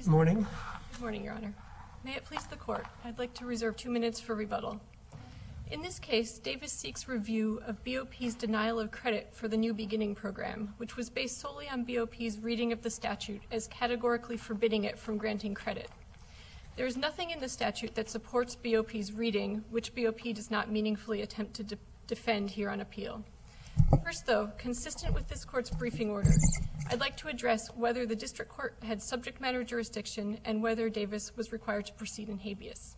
Good morning. Good morning, Your Honor. May it please the Court, I'd like to reserve 2 minutes for rebuttal. In this case, Davis seeks review of BOP's denial of credit for the New Beginning program, which was based solely on BOP's reading of the statute as categorically forbidding it from granting credit. There is nothing in the statute that supports BOP's reading, which BOP does not meaningfully attempt to defend here on appeal. First, though, consistent with this Court's briefing order, I'd like to address whether the District Court had subject matter jurisdiction and whether Davis was required to proceed in habeas.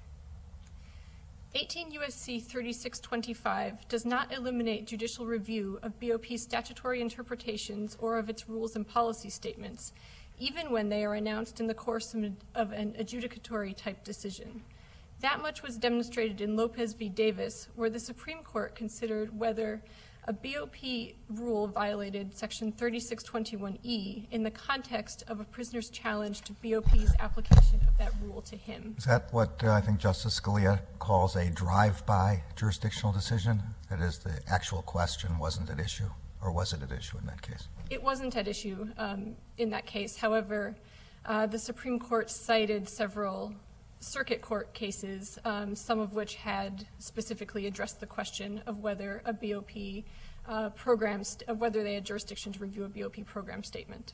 18 U.S.C. 3625 does not eliminate judicial review of BOP's statutory interpretations or of its rules and policy statements, even when they are announced in the course of an adjudicatory type decision. That much was demonstrated in Lopez v. Davis, where the Supreme Court considered whether a BOP rule violated Section 3621E in the context of a prisoner's challenge to BOP's application of that rule to him. Is that what I think Justice Scalia calls a drive-by jurisdictional decision? That is, the actual question wasn't at issue, or was it at issue in that case? It wasn't at issue in that case. However, the Supreme Court cited several circuit court cases, some of which had specifically addressed the question of whether a BOP of whether they had jurisdiction to review a BOP program statement.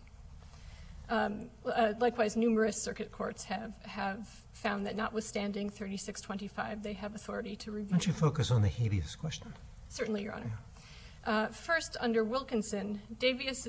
Likewise, numerous circuit courts have found that notwithstanding 3625, they have authority to review. Why don't you focus on the habeas question? Certainly, Your Honor. First, under Wilkinson, Davis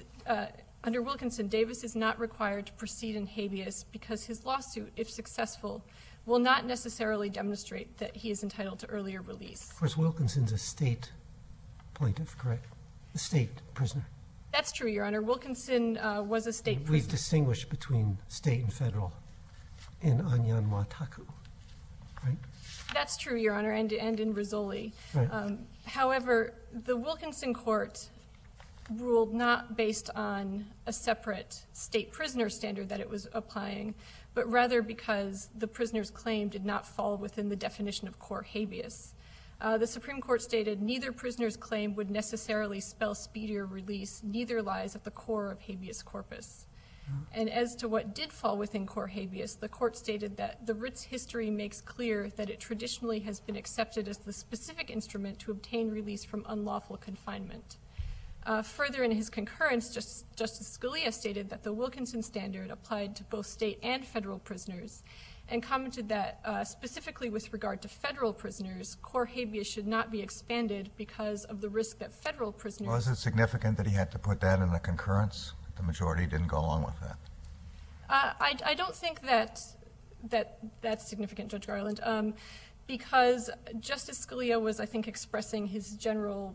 is not required to proceed in habeas because his lawsuit, if successful, will not necessarily demonstrate that he is entitled to earlier release. Of course, Wilkinson's a state plaintiff, correct? A state prisoner. That's true, Your Honor. Wilkinson was a state prisoner. We've distinguished between state and federal in Anyan Wataku, right? That's true, Your Honor, and in Rizzoli. Right. However, the Wilkinson court ruled not based on a separate state prisoner standard that it was applying, but rather because the prisoner's claim did not fall within the definition of core habeas. The Supreme Court stated neither prisoner's claim would necessarily spell speedier release, neither lies at the core of habeas corpus. And as to what did fall within core habeas, the court stated that the writ's history makes clear that it traditionally has been accepted as the specific instrument to obtain release from unlawful confinement. Further, in his concurrence, Justice Scalia stated that the Wilkinson standard applied to both state and federal prisoners and commented that specifically with regard to federal prisoners, core habeas should not be expanded because of the risk that federal prisoners— Was it significant that he had to put that in a concurrence? The majority didn't go along with that. I don't think that's significant, Judge Garland, because Justice Scalia was, I think, expressing his general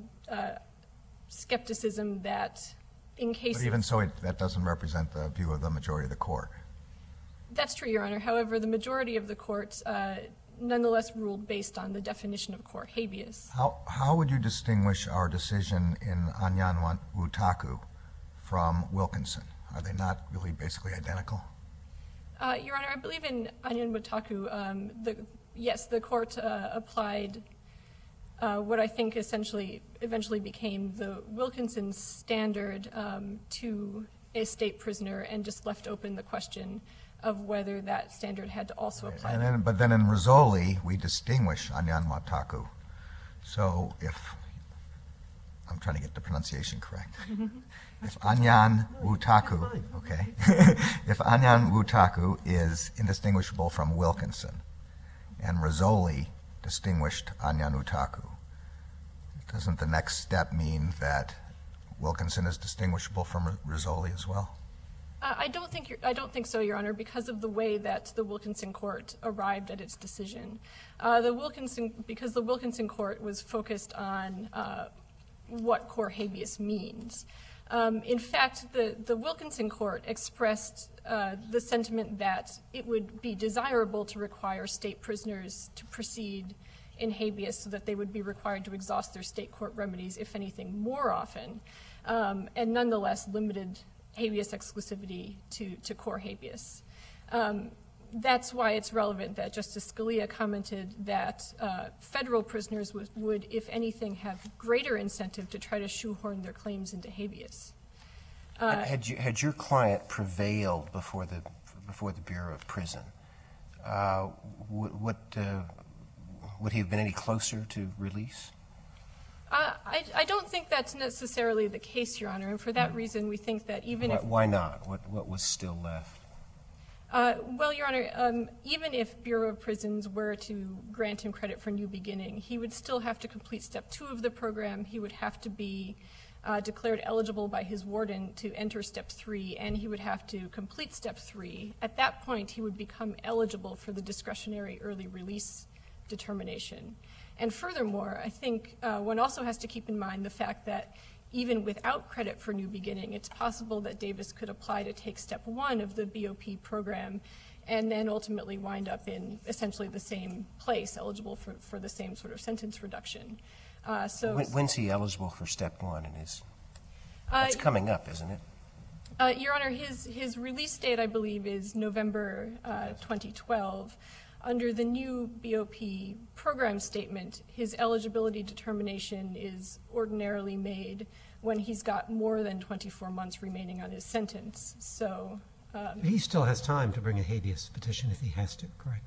skepticism that in cases— But even so, that doesn't represent the view of the majority of the court. That's true, Your Honor. However, the majority of the courts nonetheless ruled based on the definition of core habeas. How would you distinguish our decision in Anyan Wataku from Wilkinson? Are they not really basically identical? Your Honor, I believe in Anyan Wataku, yes, the court applied what I think eventually became the Wilkinson standard to a state prisoner and just left open the question of whether that standard had to also apply. But then in Rizzoli, we distinguish Anyan Wataku. So I'm trying to get the pronunciation correct. If Anyan Wataku, okay, if Anyan Wataku is indistinguishable from Wilkinson, and Rizzoli distinguished Anyan Wataku, doesn't the next step mean that Wilkinson is distinguishable from Rizzoli as well? I don't think so, Your Honor, because of the way that the Wilkinson court arrived at its decision. Because the Wilkinson court was focused on what core habeas means. In fact, the Wilkinson court expressed the sentiment that it would be desirable to require state prisoners to proceed in habeas so that they would be required to exhaust their state court remedies, if anything, more often, and nonetheless limited habeas exclusivity to core habeas. That's why it's relevant that Justice Scalia commented that federal prisoners would, if anything, have greater incentive to try to shoehorn their claims into habeas. Had your client prevailed before before the Bureau of Prison, would he have been any closer to release? I don't think that's necessarily the case, Your Honor, and for that reason we think that even if... Why not? What was still left? Well, Your Honor, even if Bureau of Prisons were to grant him credit for New Beginning, he would still have to complete Step 2 of the program. He would have to be declared eligible by his warden to enter Step 3, and he would have to complete Step 3. At that point, he would become eligible for the discretionary early release determination. And furthermore, I think one also has to keep in mind the fact that even without credit for New Beginning, it's possible that Davis could apply to take Step 1 of the BOP program and then ultimately wind up in essentially the same place, eligible for the same sort of sentence reduction. When's he eligible for Step 1? It's coming up, isn't it? Your Honor, his release date, I believe, is November 2012. Under the new BOP program statement, his eligibility determination is ordinarily made when he's got more than 24 months remaining on his sentence. So he still has time to bring a habeas petition if he has to, correct?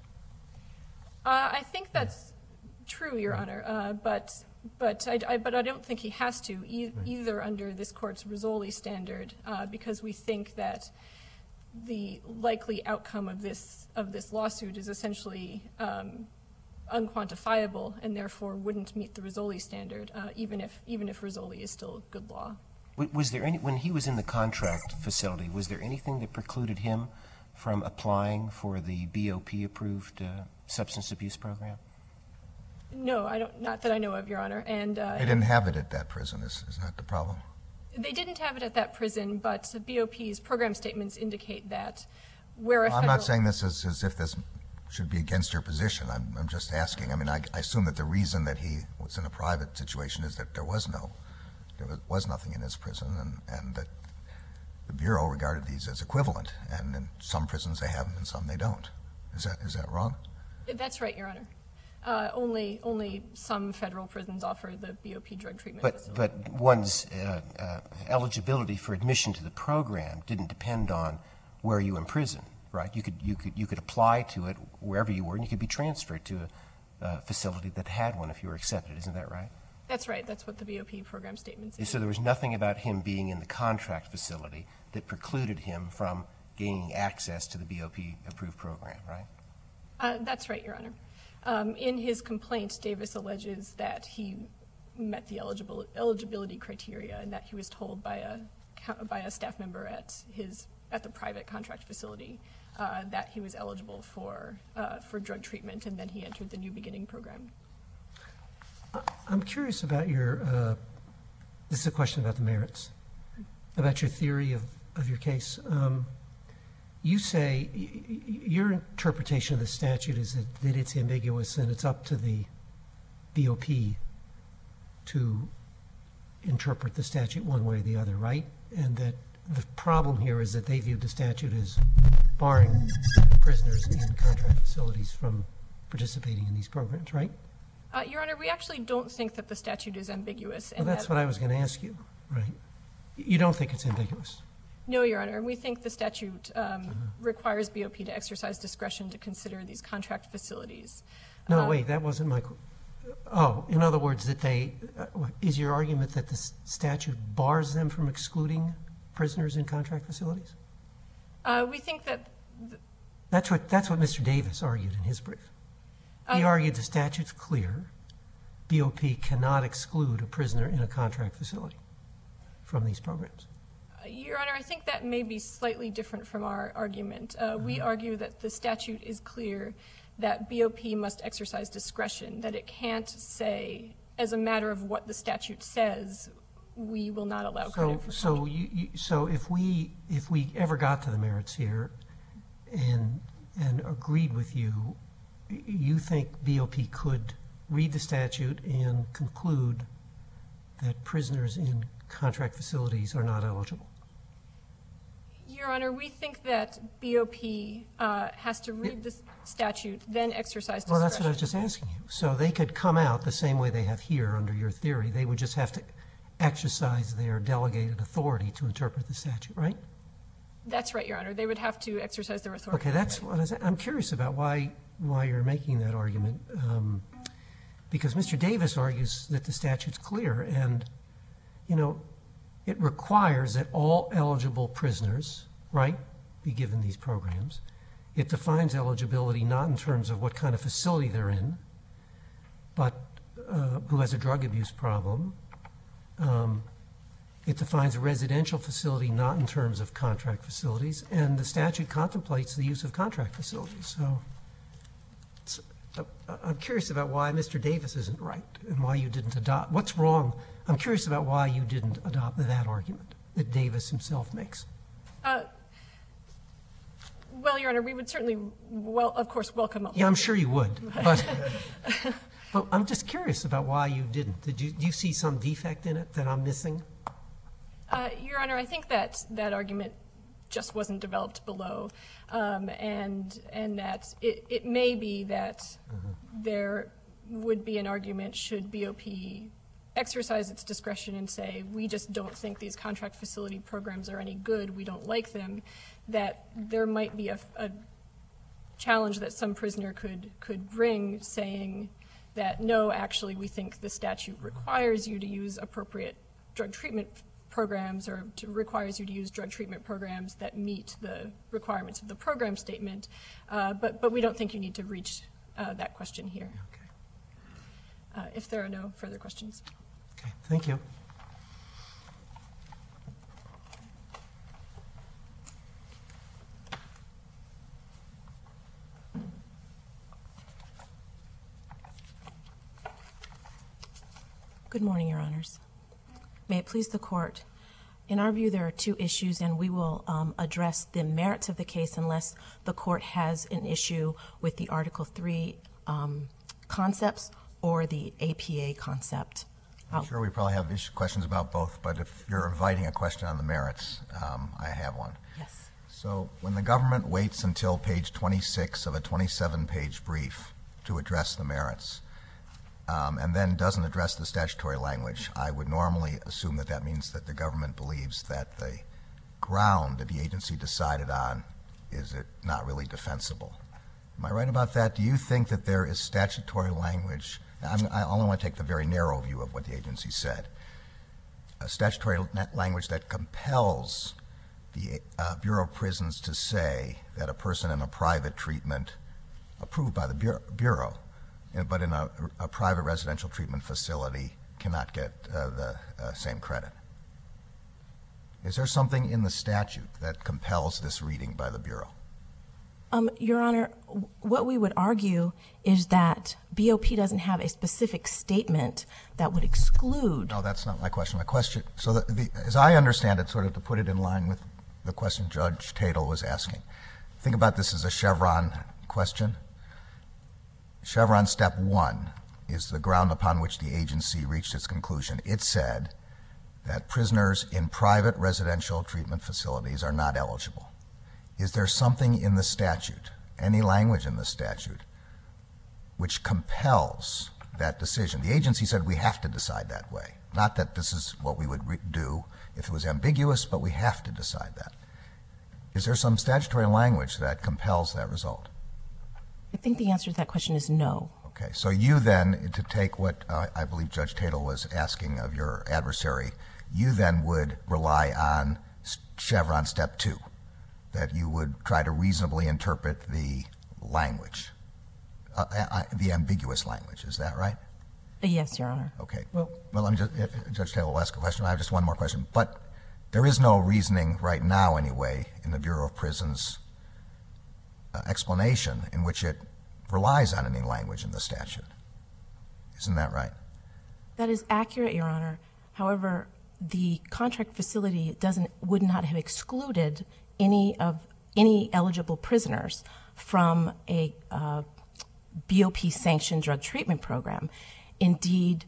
I think that's true, Your Honor, but I don't think he has to either under this court's Rizzoli standard, because we think that the likely outcome of this lawsuit is essentially unquantifiable and therefore wouldn't meet the Rizzoli standard, even if Rizzoli is still good law. Was there any, when he was in the contract facility, was there anything that precluded him from applying for the BOP-approved substance abuse program? No, not that I know of, Your Honor. And they didn't have it at that prison. Is that the problem? They didn't have it at that prison, but BOP's program statements indicate that where a federal... I'm not saying this as if this should be against your position. I'm just asking. I mean, I assume that the reason that he was in a private situation is that there was nothing in his prison, and that the Bureau regarded these as equivalent. And in some prisons they have them, and some they don't. Is that wrong? That's right, Your Honor. Only some federal prisons offer the BOP drug treatment facility. But one's eligibility for admission to the program didn't depend on where you were in prison, right? You could apply to it wherever you were, and you could be transferred to a facility that had one if you were accepted. Isn't that right? That's right. That's what the BOP program statement says. So there was nothing about him being in the contract facility that precluded him from gaining access to the BOP-approved program, right? That's right, Your Honor. In his complaint, Davis alleges that he met the eligibility criteria and that he was told by a staff member at the private contract facility that he was eligible for drug treatment, and then he entered the New Beginning program. I'm curious about this is a question about the merits, about your theory of your case. You say your interpretation of the statute is that it's ambiguous and it's up to the BOP to interpret the statute one way or the other, right? And that the problem here is that they viewed the statute as barring prisoners in contract facilities from participating in these programs, right? Your Honor, we actually don't think that the statute is ambiguous. Well, that's what I was going to ask you, right? You don't think it's ambiguous? No, Your Honor. We think the statute requires BOP to exercise discretion to consider these contract facilities. No, wait, that wasn't my... Oh, in other words, that is your argument that the statute bars them from excluding prisoners in contract facilities? We think that... That's what Mr. Davis argued in his brief. He argued the statute's clear. BOP cannot exclude a prisoner in a contract facility from these programs. Your Honor, I think that may be slightly different from our argument. We argue that the statute is clear that BOP must exercise discretion, that it can't say, as a matter of what the statute says, we will not allow credit for So if we ever got to the merits here and agreed with you, you think BOP could read the statute and conclude that prisoners in contract facilities are not eligible? Your Honor, we think that BOP has to read the statute, then exercise discretion. Well, that's what I was just asking you. So they could come out the same way they have here under your theory. They would just have to exercise their delegated authority to interpret the statute, right? That's right, Your Honor. They would have to exercise their authority. Okay, that's what I'm curious about why you're making that argument. Because Mr. Davis argues that the statute's clear, and, you know, it requires that all eligible prisoners, right, be given these programs. It defines eligibility not in terms of what kind of facility they're in, but who has a drug abuse problem. It defines a residential facility not in terms of contract facilities, and the statute contemplates the use of contract facilities. So I'm curious about why Mr. Davis isn't right and why you didn't adopt. What's wrong? I'm curious about why you didn't adopt that argument that Davis himself makes. Well, Your Honor, we would certainly, of course, welcome. Yeah, I'm sure you would, but I'm just curious about why you didn't. Do you see some defect in it that I'm missing? Your Honor, I think that argument just wasn't developed below, and that it may be that there would be an argument should BOP exercise its discretion and say, we just don't think these contract facility programs are any good, we don't like them, that there might be a challenge that some prisoner could bring saying that, no, actually, we think the statute requires you to use appropriate drug treatment programs or requires you to use drug treatment programs that meet the requirements of the program statement, but we don't think you need to reach that question here. Okay. If there are no further questions. Okay, thank you. Good morning, Your Honors. May it please the Court. In our view, there are two issues, and we will address the merits of the case unless the Court has an issue with the Article III concepts or the APA concept. I'm sure we probably have questions about both, but if you're inviting a question on the merits, I have one. Yes. So when the government waits until page 26 of a 27-page brief to address the merits, and then doesn't address the statutory language, I would normally assume that that means that the government believes that the ground that the agency decided on is not really defensible. Am I right about that? Do you think that there is statutory language? I only want to take the very narrow view of what the agency said. A statutory language that compels the Bureau of Prisons to say that a person in a private treatment approved by the Bureau, but in a private residential treatment facility cannot get the same credit. Is there something in the statute that compels this reading by the Bureau? Your Honor, what we would argue is that BOP doesn't have a specific statement that would exclude. No, that's not my question. My question, so as I understand it, sort of to put it in line with the question Judge Tatel was asking, think about this as a Chevron question. Chevron step 1 is the ground upon which the agency reached its conclusion. It said that prisoners in private residential treatment facilities are not eligible. Is there something in the statute, any language in the statute, which compels that decision? The agency said we have to decide that way. Not that this is what we would do if it was ambiguous, but we have to decide that. Is there some statutory language that compels that result? I think the answer to that question is no. Okay, so you then, to take what I believe Judge Tatel was asking of your adversary, you then would rely on Chevron step 2, that you would try to reasonably interpret the language, the ambiguous language. Is that right? Yes, Your Honor. Okay. Well, let me just, Judge Tatel will ask a question. I have just one more question. But there is no reasoning right now, anyway, in the Bureau of Prisons explanation in which it relies on any language in the statute. Isn't that right? That is accurate, Your Honor. However, the contract facility would not have excluded any eligible prisoners from a BOP-sanctioned drug treatment program. Indeed,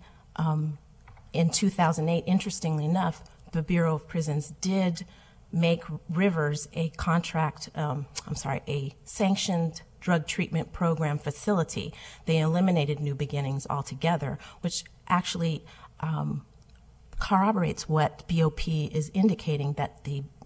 in 2008, interestingly enough, the Bureau of Prisons did make Rivers a sanctioned drug treatment program facility. They eliminated New Beginnings altogether, which actually corroborates what BOP is indicating, that the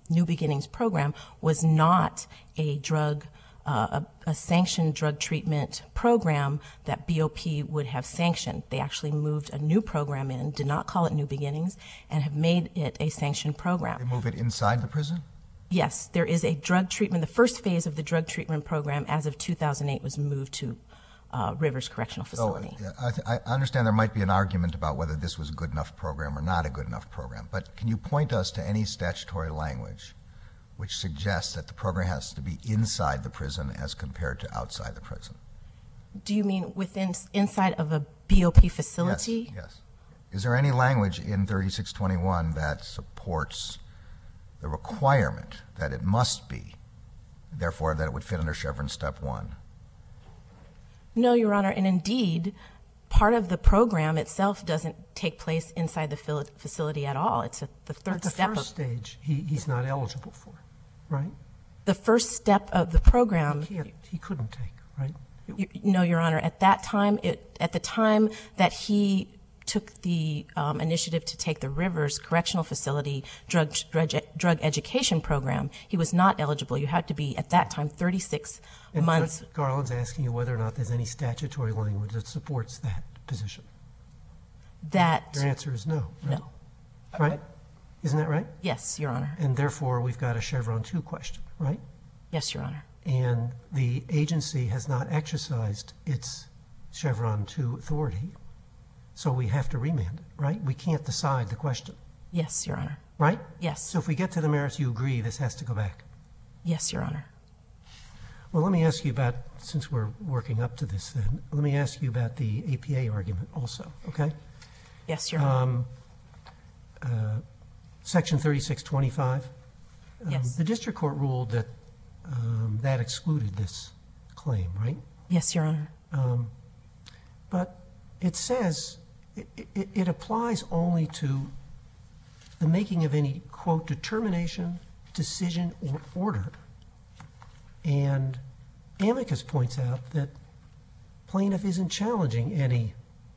New Beginnings program was not a drug, a sanctioned drug treatment program that BOP would have sanctioned. They actually moved a new program in, did not call it New Beginnings, and have made it a sanctioned program. They move it inside the prison? Yes, there is a drug treatment. The first phase of the drug treatment program as of 2008 was moved to Rivers Correctional Facility. I understand there might be an argument about whether this was a good enough program or not a good enough program, but can you point us to any statutory language which suggests that the program has to be inside the prison as compared to outside the prison? Do you mean inside of a BOP facility? Yes. Is there any language in 3621 that supports the requirement that it must be, therefore that it would fit under Chevron Step 1? No, Your Honor, and indeed, part of the program itself doesn't take place inside the facility at all. It's the third But step. the first stage, he's not eligible for, right? The first step of the program. He couldn't take, right? No, Your Honor. At that time, at the time that he took the initiative to take the Rivers Correctional Facility drug education program, he was not eligible. You had to be, at that time, 36 months. Judge Garland's asking you whether or not there's any statutory language that supports that position. That. Your answer is no, right? No. Right? Isn't that right? Yes, Your Honor. And therefore, we've got a Chevron 2 question, right? Yes, Your Honor. And the agency has not exercised its Chevron 2 authority, so we have to remand it, right? We can't decide the question, Yes, Your Honor. right? Yes. So if we get to the merits, you agree this has to go back. Yes, Your Honor. Well, let me ask you about, since we're working up to this then, let me ask you about the APA argument also, okay? Yes, Your Honor. Section 3625. Yes. The district court ruled that that excluded this claim, right? Yes, Your Honor. But it says it applies only to the making of any, quote, determination, decision, or order. And amicus points out that plaintiff isn't challenging any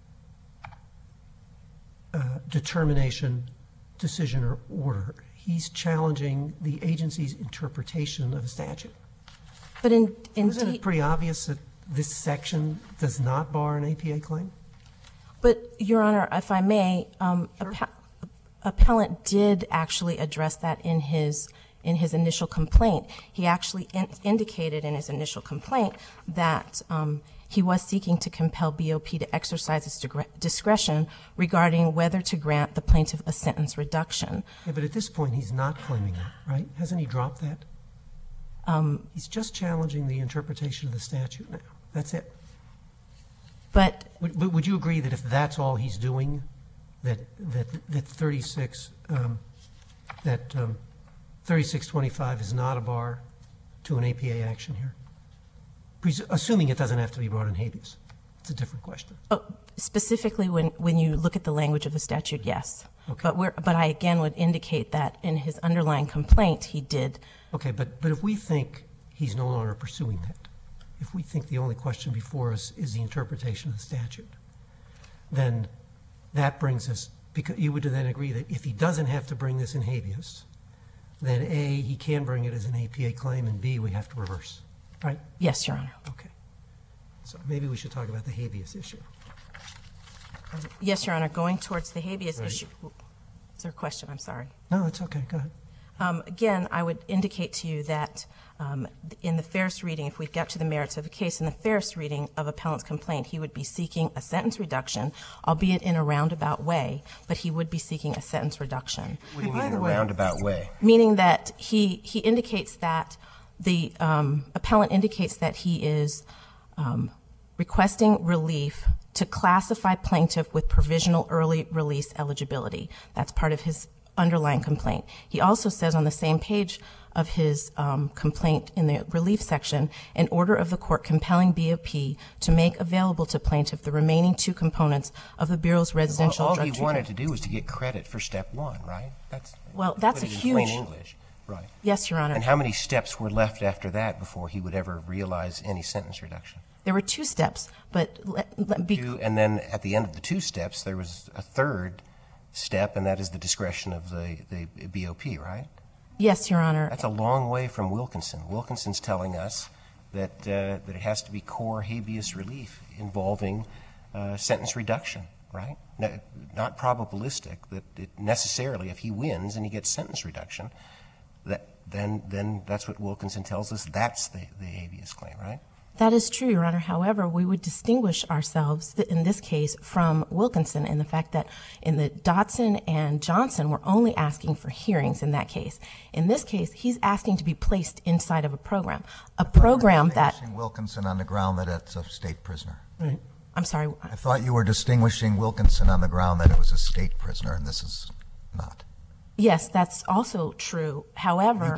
determination, decision, or order. He's challenging the agency's interpretation of a statute. But Isn't it indeed, pretty obvious that this section does not bar an APA claim? but Your Honor, if I may, appellant did actually address that in his initial complaint. He actually indicated in his initial complaint that he was seeking to compel BOP to exercise its discretion regarding whether to grant the plaintiff a sentence reduction. Yeah, but at this point, he's not claiming that, right? Hasn't he dropped that? He's just challenging the interpretation of the statute now. That's it. But Would you agree that if that's all he's doing, that 3625 is not a bar to an APA action here? Assuming it doesn't have to be brought in habeas. It's a different question. specifically when you look at the language of the statute, yes. Okay. But I again would indicate that in his underlying complaint, he did. Okay, but if we think he's no longer pursuing that, if we think the only question before us is the interpretation of the statute, then that brings us, because you would then agree that if he doesn't have to bring this in habeas, then A, he can bring it as an APA claim, and B, we have to reverse, right? Yes, Your Honor. Okay. So maybe we should talk about the habeas issue. Yes, Your Honor. Going towards the habeas Right. issue. Is there a question? I'm sorry. No, it's okay. Go ahead. Again, I would indicate to you that in the fairest reading, if we get to the merits of the case, in the fairest reading of appellant's complaint, he would be seeking a sentence reduction, albeit in a roundabout way, but he would be seeking a sentence reduction. What do you By mean in the a way- roundabout way? Meaning that he indicates that the appellant indicates that he is requesting relief to classify plaintiff with provisional early release eligibility. That's part of his underlying complaint. He also says on the same page of his complaint in the relief section, an order of the court compelling BOP to make available to plaintiff the remaining two components of the Bureau's residential All drug he treatment. wanted to do was to get credit for step one, right? That's a in huge. plain English, right? Yes, Your Honor. And how many steps were left after that before he would ever realize any sentence reduction? There were two steps, but And then at the end of the two steps, there was a third step, and that is the discretion of the BOP, right? Yes, Your Honor. That's a long way from Wilkinson. Wilkinson's telling us that it has to be core habeas relief involving sentence reduction, right? Not probabilistic, that it necessarily, if he wins and he gets sentence reduction, then that's what Wilkinson tells us, that's the habeas claim, right? That is true, Your Honor. However, we would distinguish ourselves in this case from Wilkinson in the fact that in the Dotson and Johnson, we're only asking for hearings in that case. In this case, he's asking to be placed inside of a program that... Wilkinson on the ground that it's a state prisoner. Right. I'm sorry. I thought you were distinguishing Wilkinson on the ground that it was a state prisoner, and this is not. Yes, that's also true. However...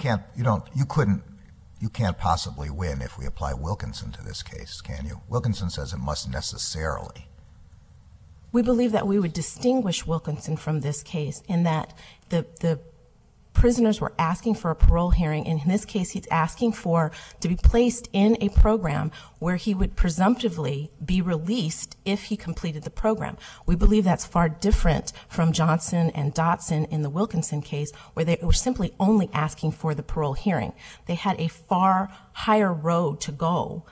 You can't possibly win if we apply Wilkinson to this case, can you? Wilkinson says it must necessarily. We believe that we would distinguish Wilkinson from this case in that the prisoners were asking for a parole hearing. In this case, he's asking to be placed in a program where he would presumptively be released if he completed the program. We believe that's far different from Johnson and Dotson in the Wilkinson case, where they were simply only asking for the parole hearing. They had a far higher road to go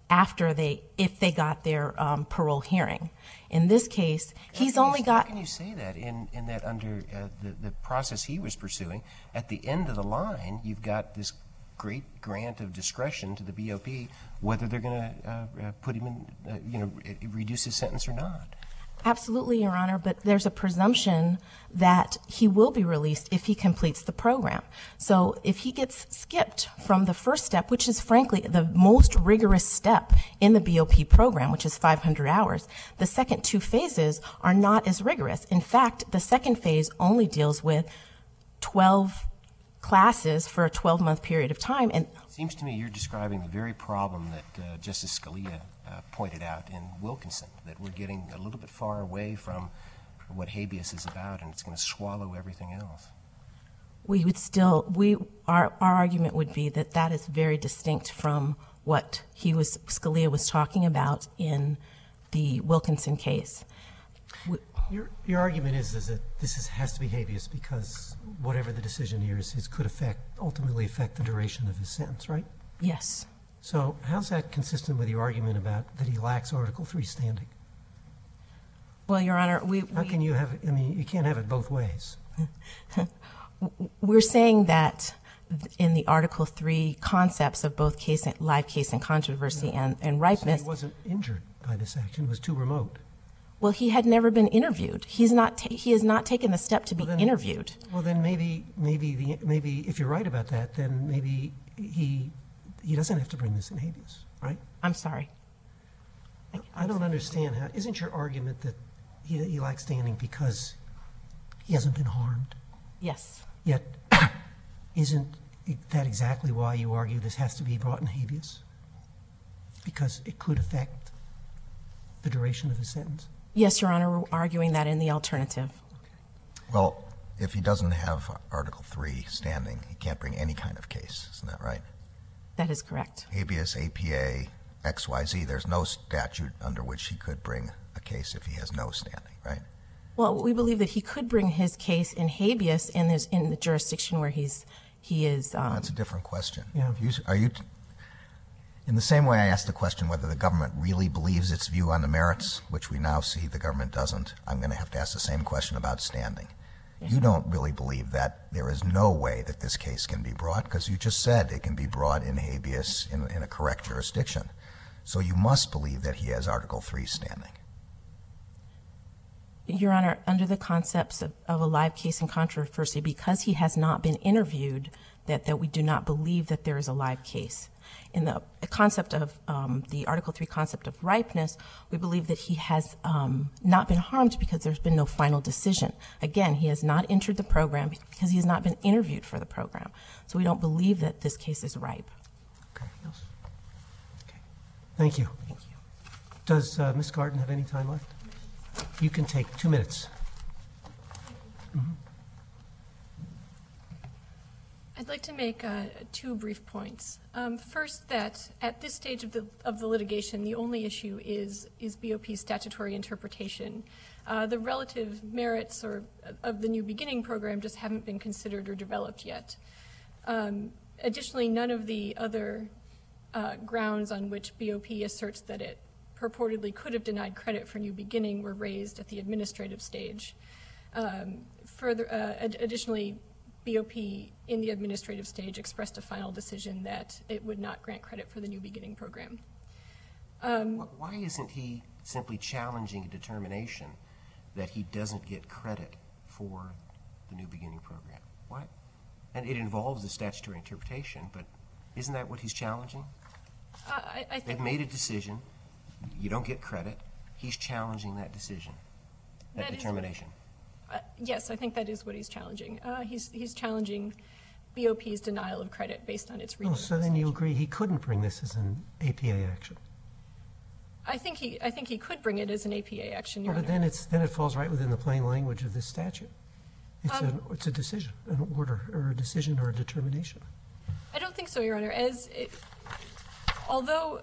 if they got their parole hearing. In this case, he's only got... How can you say that in that under the process he was pursuing, at the end of the line, you've got this great grant of discretion to the BOP whether they're going to put him in, reduce his sentence or not? Absolutely, Your Honor, but there's a presumption that he will be released if he completes the program. So if he gets skipped from the first step, which is frankly the most rigorous step in the BOP program, which is 500 hours, the second two phases are not as rigorous. In fact, the second phase only deals with 12 classes for a 12-month period of time. And it seems to me you're describing the very problem that Justice Scalia pointed out in Wilkinson, that we're getting a little bit far away from what habeas is about, and it's going to swallow everything else. Our argument would be that is very distinct from what Scalia was talking about in the Wilkinson case. Your argument is that this has to be habeas because whatever the decision here is could ultimately affect the duration of his sentence, right? Yes. So how's that consistent with your argument about that he lacks Article III standing? Well, Your Honor, how can you have it? I mean, you can't have it both ways. We're saying that in the Article III concepts of both live case and controversy and ripeness. So he wasn't injured by this action. It was too remote. Well, he had never been interviewed. He has not taken the step to be interviewed. Well, then maybe if you're right about that, then maybe he doesn't have to bring this in habeas, right? I'm sorry. I don't understand how. Isn't your argument that he lacks standing because he hasn't been harmed? Yes. Yet, isn't that exactly why you argue this has to be brought in habeas? Because it could affect the duration of his sentence? Yes, Your Honor, we're arguing that in the alternative. Well, if he doesn't have Article III standing, he can't bring any kind of case. Isn't that right? That is correct. Habeas, APA, XYZ, there's no statute under which he could bring a case if he has no standing, right? Well, we believe that he could bring his case in habeas in the jurisdiction where he is. That's a different question. Yeah. In the same way I asked the question whether the government really believes its view on the merits, which we now see the government doesn't, I'm going to have to ask the same question about standing. Yes. You don't really believe that there is no way that this case can be brought, because you just said it can be brought in habeas in a correct jurisdiction. So you must believe that he has Article III standing. Your Honor, under the concepts of a live case and controversy, because he has not been interviewed, that we do not believe that there is a live case. In the concept of the Article III concept of ripeness, we believe that he has not been harmed because there's been no final decision. Again, he has not entered the program because he has not been interviewed for the program. So we don't believe that this case is ripe. Okay. Thank you. Thank you. Does Ms. Garden have any time left? You can take 2 minutes. Mm-hmm. I'd like to make 2 brief points. First, that at this stage of the litigation, the only issue is BOP's statutory interpretation. The relative merits of the New Beginning program just haven't been considered or developed yet. Additionally, none of the other grounds on which BOP asserts that it purportedly could have denied credit for New Beginning were raised at the administrative stage. Additionally, BOP in the administrative stage expressed a final decision that it would not grant credit for the New Beginning program. Why isn't he simply challenging a determination that he doesn't get credit for the New Beginning program? Why? And it involves the statutory interpretation, but isn't that what he's challenging? I think They've made a decision. You don't get credit. He's challenging that decision, that determination. Yes, I think that is what he's challenging. He's challenging BOP's denial of credit based on its reading. Oh, so then you agree he couldn't bring this as an APA action? I think he could bring it as an APA action, Your Well, but Honor. then it falls right within the plain language of this statute. It's a decision, an order, or a decision or a determination. I don't think so, Your Honor. Although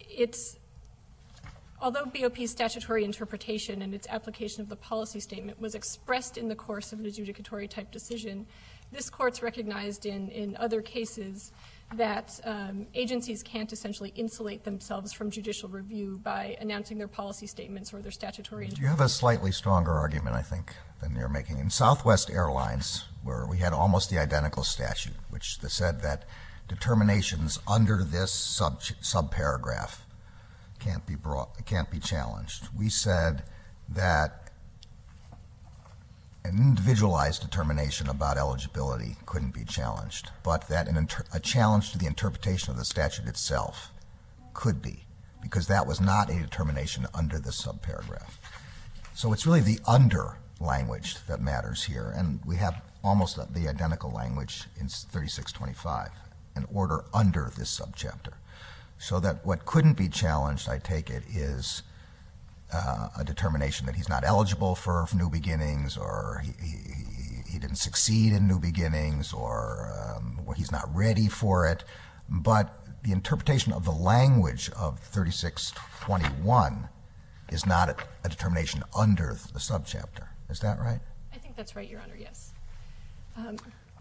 BOP's statutory interpretation and its application of the policy statement was expressed in the course of an adjudicatory type decision, this court's recognized in other cases that agencies can't essentially insulate themselves from judicial review by announcing their policy statements or their statutory You have a slightly stronger argument, I think, than you're making. In Southwest Airlines, where we had almost the identical statute, which said that determinations under this subparagraph can't be challenged. We said that an individualized determination about eligibility couldn't be challenged, but that a challenge to the interpretation of the statute itself could be, because that was not a determination under this subparagraph. So it's really the under language that matters here, and we have almost the identical language in 3625, an order under this subchapter. So that what couldn't be challenged, I take it, is a determination that he's not eligible for New Beginnings, or he didn't succeed in New Beginnings, or he's not ready for it. But the interpretation of the language of 3621 is not a determination under the subchapter. Is that right? I think that's right, Your Honor, yes. No.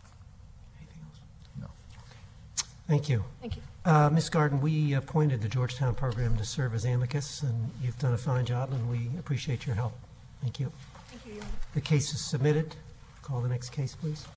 Thank you. Thank you. Ms. Garden, we appointed the Georgetown program to serve as amicus, and you've done a fine job, and we appreciate your help. Thank you. Thank you, Your Honor. The case is submitted. Call the next case, please.